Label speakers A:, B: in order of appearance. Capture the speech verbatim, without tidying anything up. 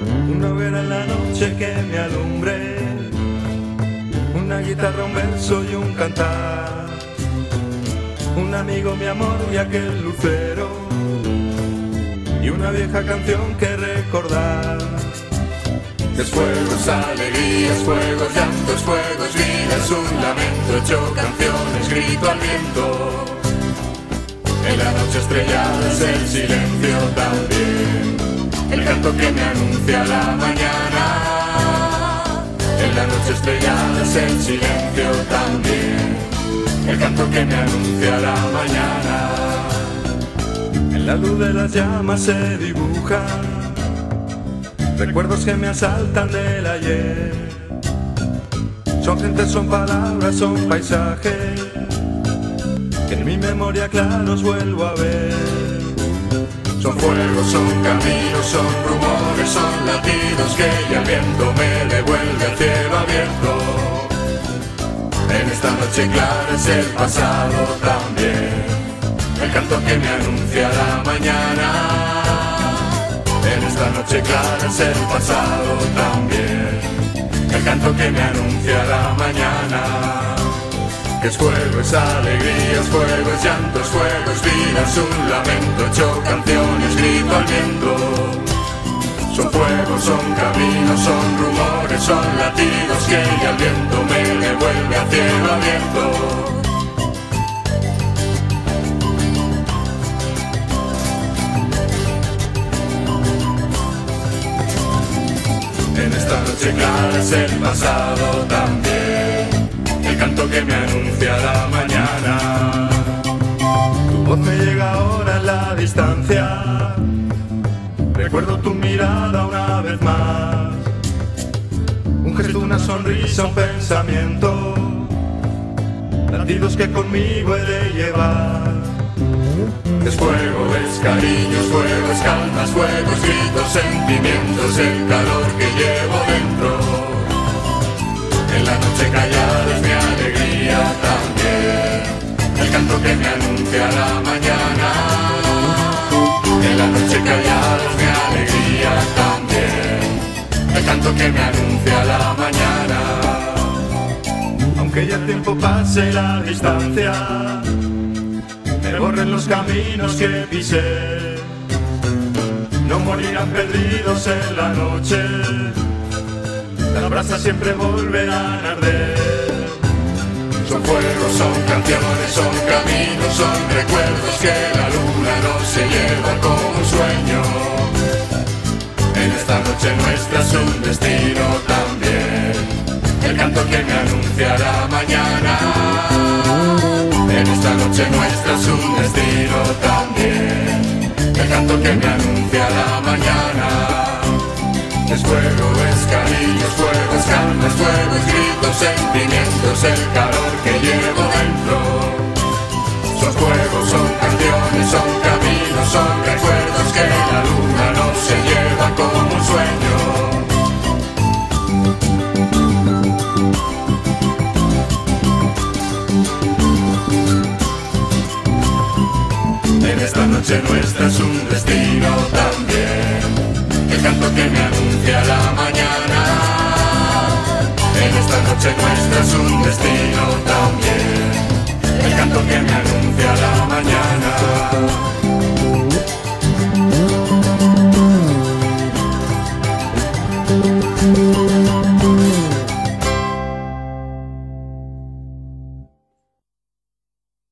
A: Una hoguera en la noche que me alumbre, una guitarra, un verso y un cantar, un amigo, mi amor y aquel lucero, y una vieja canción que recordar. Es fuegos, alegrías, fuegos, llantos, fuegos, vidas, un lamento hecho canciones, grito al viento. En la noche estrellada es el silencio también, el canto que me anuncia la mañana. En la noche estrellada es el silencio también, el canto que me anuncia la mañana. En la luz de las llamas se dibujan recuerdos que me asaltan del ayer. Son gente, son palabras, son paisajes que en mi memoria claros vuelvo a ver. Son fuegos, son caminos, son rumores, son latidos que ya el viento me devuelve al cielo abierto. En esta noche clara es el pasado también, el canto que me anuncia la mañana. En esta noche clara es el pasado también, el canto que me anuncia la mañana. Que es fuego, es alegría, es fuego, es llanto, es fuego, es vida, es un lamento hecho canciones, grito al viento. Son fuegos, son caminos, son rumores, son latidos que ya el viento me devuelve a cielo abierto. En esta noche clara es el pasado también, el canto que me anuncia la mañana. Tu voz me llega ahora en la distancia, recuerdo tu mirada una vez más. Un gesto, una sonrisa, un pensamiento, latidos que conmigo he de llevar. Es fuego, es cariño, es fuego, es calma, es fuego, es gritos, sentimientos, el calor que llevo dentro. En la noche callada es mi alegría también, el canto que me anuncia la mañana. En la noche callada es mi alegría también, el canto que me anuncia la mañana. Aunque ya el tiempo pase y la distancia me borren los caminos que pisé, no morirán perdidos en la noche, las brasas siempre volverán a arder. Son fuegos, son canciones, son caminos, son recuerdos que la luna no se lleva como un sueño. En esta noche nuestra es un destino también, el canto que me anuncia la mañana. En esta noche nuestra es un destino también, el canto que me anuncia la mañana. Es fuego, es cariño, es fuego, es calma, es fuego, es gritos, sentimientos, el calor que llevo dentro. Son fuegos, son canciones, son caminos, son recuerdos que la luna no se lleva como un sueño. En esta noche nuestra es un destino también, el canto que me anuncia la mañana. En esta noche nuestra es un